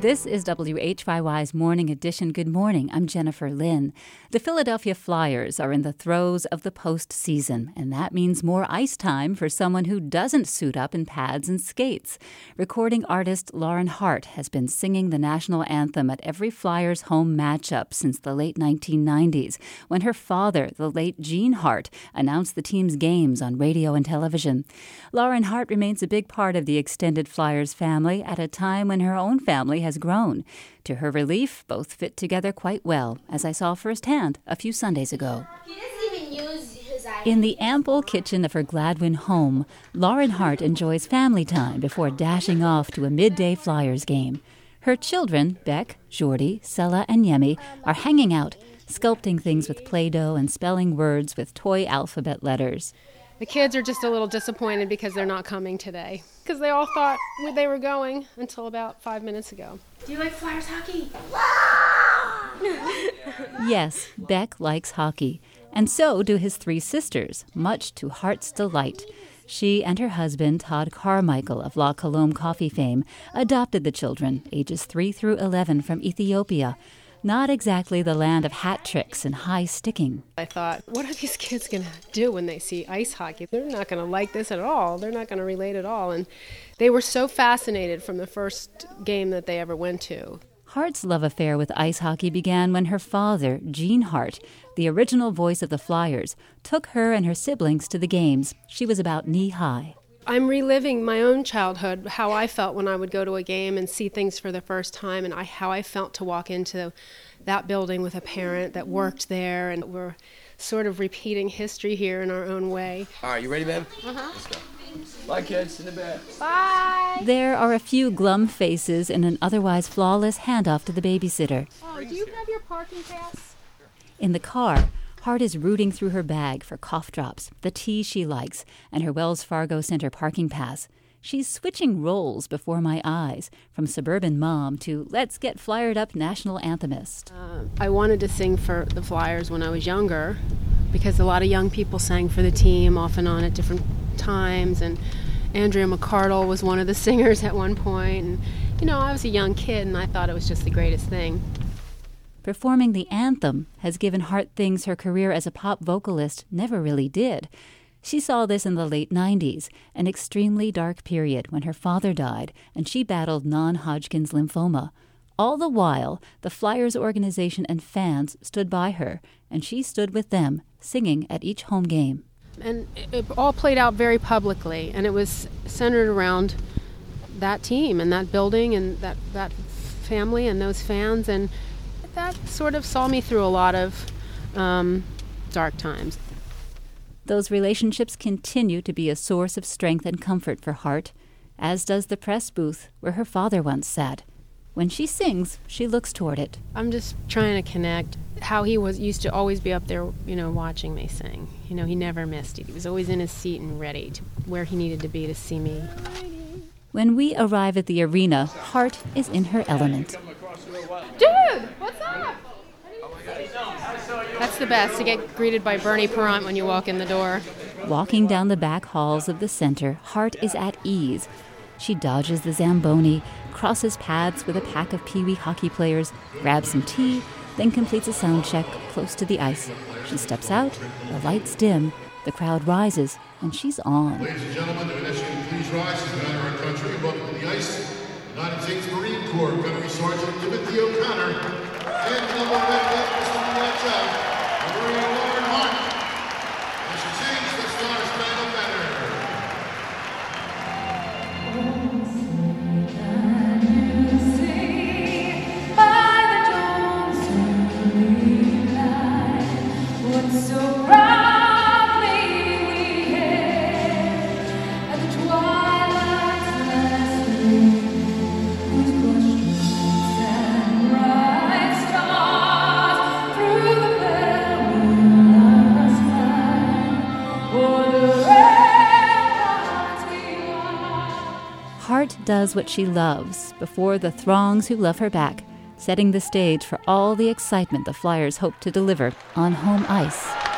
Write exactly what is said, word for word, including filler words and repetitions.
This is W H Y Y's Morning Edition. Good morning. I'm Jennifer Lynn. The Philadelphia Flyers are in the throes of the postseason, and that means more ice time for someone who doesn't suit up in pads and skates. Recording artist Lauren Hart has been singing the national anthem at every Flyers home matchup since the late nineteen nineties, when her father, the late Gene Hart, announced the team's games on radio and television. Lauren Hart remains a big part of the extended Flyers family at a time when her own family has grown. To her relief, both fit together quite well, as I saw firsthand a few Sundays ago. He doesn't even use his eyes. In the ample kitchen of her Gladwin home, Lauren Hart enjoys family time before dashing off to a midday Flyers game. Her children, Beck, Jordy, Sella, and Yemi, are hanging out, sculpting things with Play-Doh and spelling words with toy alphabet letters. The kids are just a little disappointed because they're not coming today, because they all thought they were going until about five minutes ago. Do you like Flyers hockey? Yes, Beck likes hockey, and so do his three sisters, much to Hart's delight. She and her husband, Todd Carmichael of La Colombe coffee fame, adopted the children, ages three through eleven, from Ethiopia. Not exactly the land of hat tricks and high sticking. I thought, what are these kids going to do when they see ice hockey? They're not going to like this at all. They're not going to relate at all. And they were so fascinated from the first game that they ever went to. Hart's love affair with ice hockey began when her father, Gene Hart, the original voice of the Flyers, took her and her siblings to the games. She was about knee-high. I'm reliving my own childhood, how I felt when I would go to a game and see things for the first time, and I, how I felt to walk into that building with a parent that worked there, and we're sort of repeating history here in our own way. All right, you ready, babe? Uh-huh. Let's go. Bye, kids. In the bed. Bye! There are a few glum faces and an otherwise flawless handoff to the babysitter. Oh, do you have your parking pass? In the car, Hart is rooting through her bag for cough drops, the tea she likes, and her Wells Fargo Center parking pass. She's switching roles before my eyes, from suburban mom to let's get flyered up national anthemist. Uh, I wanted to sing for the Flyers when I was younger, because a lot of young people sang for the team off and on at different times, and Andrea McCardle was one of the singers at one point, and you know, I was a young kid and I thought it was just the greatest thing. Performing the anthem has given Hart things her career as a pop vocalist never really did. She saw this in the late nineties, an extremely dark period when her father died and she battled non-Hodgkin's lymphoma. All the while, the Flyers organization and fans stood by her, and she stood with them, singing at each home game. And it all played out very publicly, and it was centered around that team and that building and that, that family and those fans, and that sort of saw me through a lot of um, dark times. Those relationships continue to be a source of strength and comfort for Hart, as does the press booth where her father once sat. When she sings, she looks toward it. I'm just trying to connect how he was used to always be up there, you know, watching me sing. You know, he never missed it. He was always in his seat and ready to where he needed to be to see me. When we arrive at the arena, Hart is in her element. Dude, what's up? That's the best, to get greeted by Bernie Perrant when you walk in the door. Walking down the back halls of the center, Hart is at ease. She dodges the Zamboni, crosses paths with a pack of Pee Wee hockey players, grabs some tea, then completes a sound check close to the ice. She steps out, the lights dim, the crowd rises, and she's on. Ladies and gentlemen, the Venezuelan Please Rise is the honor of our country. Welcome to the ice. United States Marine Corps Gunnery Sergeant Timothy O'Connor and number one left, Mister Watch Out, Marine Lauren Hart. As she sings the Star Spangled Banner. So proudly we hailed at the twilight's last gleam, whose brushed wings and bright stars through the pale moonlight sky, o'er the ramparts we watched. Hart does what she loves before the throngs who love her back, setting the stage for all the excitement the Flyers hope to deliver on home ice.